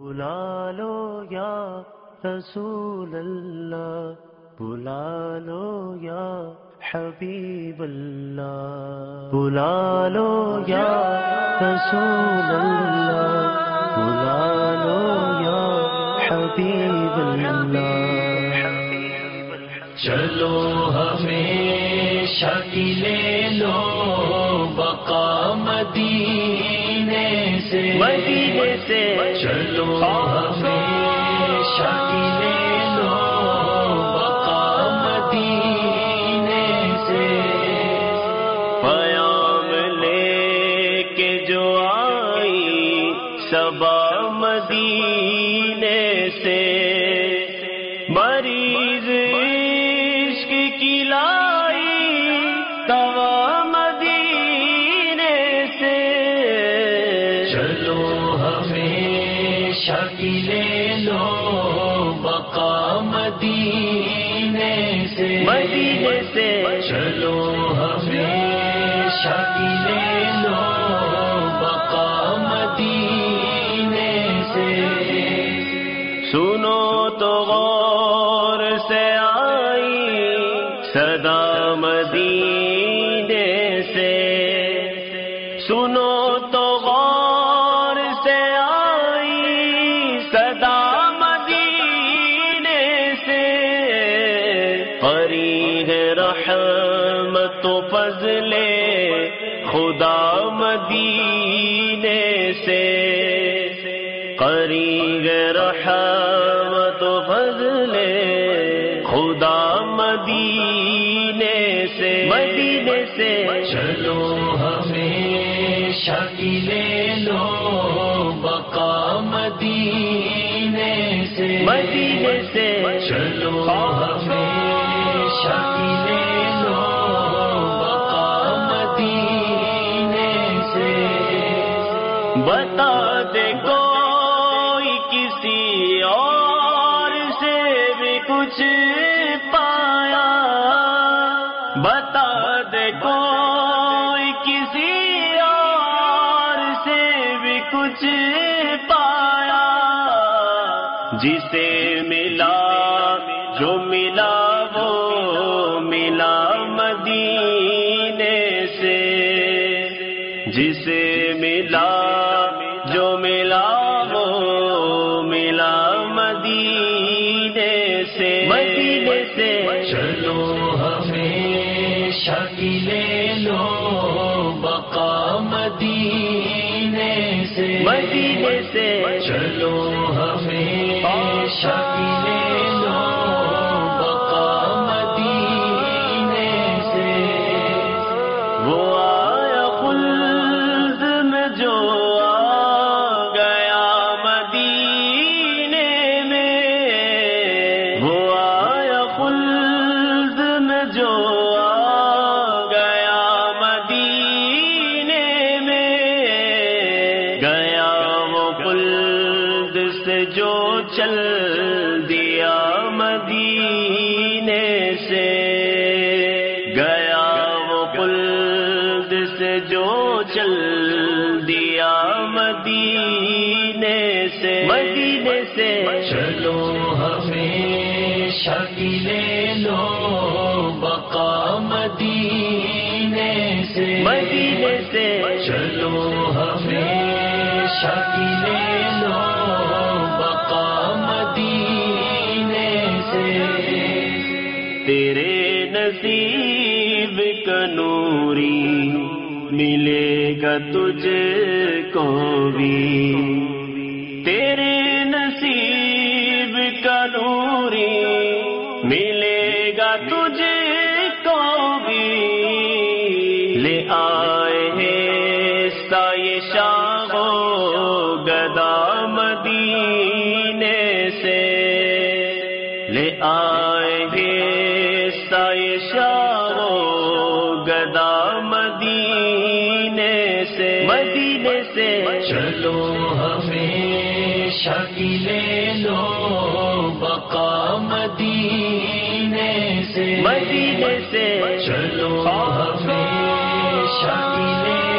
بلا لو یا رسول اللہ، بلا لو یا حبیب اللہ، بلا لو یا رسول اللہ، بلا لو یا حبیب اللہ۔ چلو ہمیشہ کی لے لو بقا مدینے سے، مدینے سے چلو ہمیشہ کی لے لو بقا مدینے سے، پیام لے کے جو آئی صبا مدینے سے، مریض عشق کی لائی دوا مدینے سے، چلو ہمیشہ کی لے لو بقا مدینے سے، مدینے سے چلو ہمیشہ کی لے لو بقا مدینے سے، سنو تو غور سے آئی صدا مدینے سے، سنو تو غور سے آئی صدا مدینے سے، قریب رحمت و فضل خدا مدینے سے، قریب رحمت و فضل خدا مدینے سے، مدینے سے چلو ہمیشہ کی لے لو بقا مدینے سے، مدینے سے چلو ہمیشہ کی لے لو بقا مدینے سے، بتا دے کوئی کسی اور سے بھی کچھ پایا، بتا دے کوئی کسی اور سے بھی کچھ پایا، جسے ملا جو ملا وہ ملا مدینے سے، جسے ملا جو ملا وہ ملا مدینے سے، مدینے سے چلو ہمیشہ کی لے لو بقا مدینے سے، مدینے سے چلو ہمیشہ کی لے لو بقا مدینے سے، وہ آیا خلد میں جو آ گیا مدینے میں، وہ آیا خلد میں جو آ گیا مدینے میں، گیا وہ خلد سے جو چل دیا مدینے سے، گیا وہ خلد سے جو چل دیا مدینے سے، مدینے سے چلو ہمیشہ کی لے لو بقا مدینے سے، مدینے سے چلو ہمیشہ کی لے لو بقا مدینے سے، تیرے نصیب کا نوری ملے گا تجھ کو بھی، تیرے نصیب کا نوری ملے گا تجھ کو بھی، لے آئے ہیں سایہ شاہ و گدا مدینے سے، لے آئے ہیں سایہ شاہ و گدا مدینے سے، مدینے سے چلو ہمیشہ کی لے لو بقا مدینے سے، مدینے سے چلو ہمیشہ کی لے